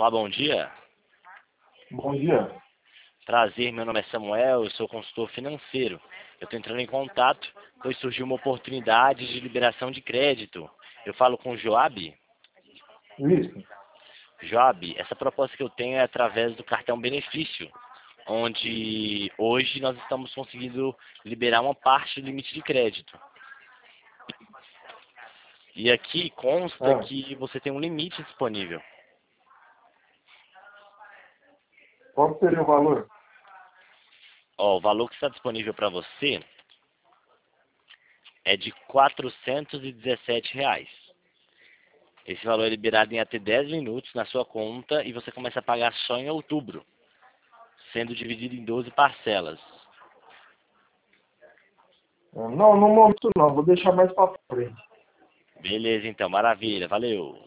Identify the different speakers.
Speaker 1: Olá, bom dia.
Speaker 2: Bom dia.
Speaker 1: Prazer, meu nome é Samuel, eu sou consultor financeiro. Eu estou entrando em contato, pois surgiu uma oportunidade de liberação de crédito. Eu falo com o Joab.
Speaker 2: Isso.
Speaker 1: Joab, essa proposta que eu tenho é através do cartão benefício, onde hoje nós estamos conseguindo liberar uma parte do limite de crédito. E aqui consta
Speaker 2: Ah,
Speaker 1: que você tem um limite disponível.
Speaker 2: qual seria o valor?
Speaker 1: Ó, o valor que está disponível para você é de R$ 417. Esse valor é liberado em até 10 minutos na sua conta e você começa a pagar só em outubro, sendo dividido em 12 parcelas.
Speaker 2: Não, no momento não. Vou deixar mais para frente.
Speaker 1: Beleza, então, maravilha, valeu.